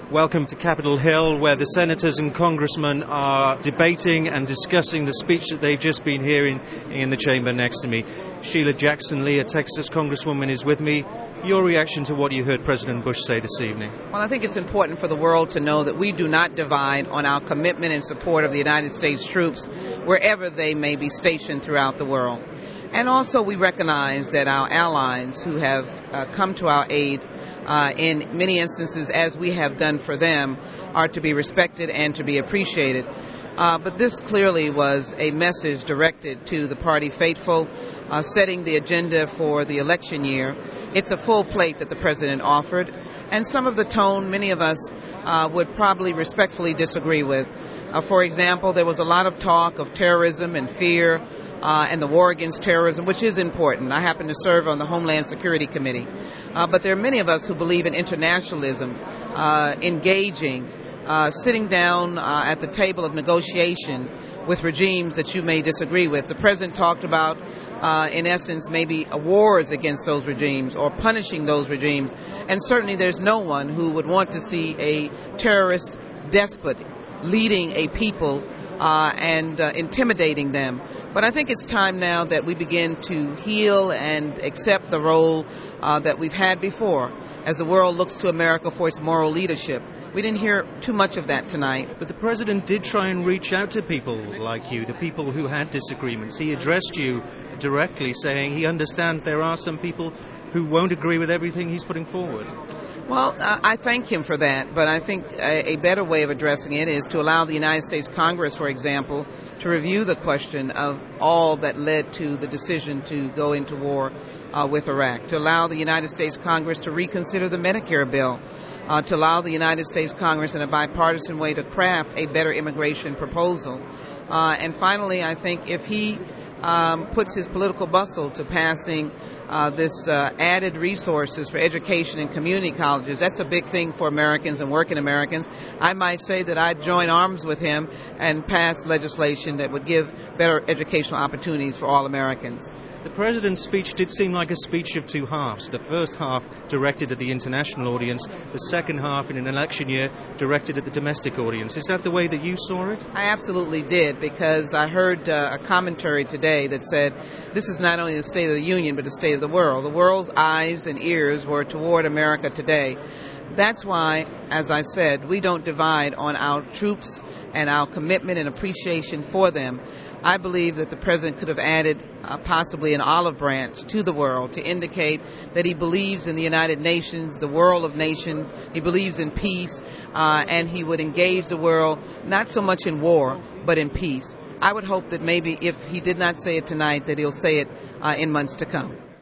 Welcome to Capitol Hill, where the senators and congressmen are debating and discussing the speech that they've just been hearing in the chamber next to me. Sheila Jackson Lee, a Texas congresswoman, is with me. Your reaction to what you heard President Bush say this evening? Well, I think it's important for the world to know that we do not divide on our commitment and support of the United States troops wherever they may be stationed throughout the world. And also we recognize that our allies who have come to our aid in many instances, as we have done for them, are to be respected and to be appreciated. But this clearly was a message directed to the party faithful, setting the agenda for the election year. It's a full plate that the president offered, and some of the tone many of us would probably respectfully disagree with. For example, there was a lot of talk of terrorism and fear and the war against terrorism, which is important. I happen to serve on the Homeland Security Committee. But there are many of us who believe in internationalism, engaging, sitting down at the table of negotiation with regimes that you may disagree with. The president talked about, in essence, maybe wars against those regimes or punishing those regimes. And certainly there's no one who would want to see a terrorist despot leading a people and intimidating them. But I think it's time now that we begin to heal and accept the role that we've had before as the world looks to America for its moral leadership. We didn't hear too much of that tonight. But the president did try and reach out to people like you, the people who had disagreements. He addressed you directly, saying he understands there are some people who won't agree with everything he's putting forward. Well, I thank him for that, but I think a better way of addressing it is to allow the United States Congress, for example, to review the question of all that led to the decision to go into war with Iraq, to allow the United States Congress to reconsider the Medicare bill, to allow the United States Congress in a bipartisan way to craft a better immigration proposal. And finally, I think if he puts his political muscle to passing this added resources for education and community colleges, that's a big thing for Americans and working Americans. I might say that I'd join arms with him and pass legislation that would give better educational opportunities for all Americans. The president's speech did seem like a speech of two halves. The first half directed at the international audience, the second half in an election year directed at the domestic audience. Is that the way that you saw it? I absolutely did, because I heard a commentary today that said this is not only the State of the Union but the state of the world. The world's eyes and ears were toward America today. That's why, as I said, we don't divide on our troops and our commitment and appreciation for them. I believe that the president could have added possibly an olive branch to the world to indicate that he believes in the United Nations, the world of nations. He believes in peace, and he would engage the world not so much in war, but in peace. I would hope that maybe if he did not say it tonight, that he'll say it in months to come.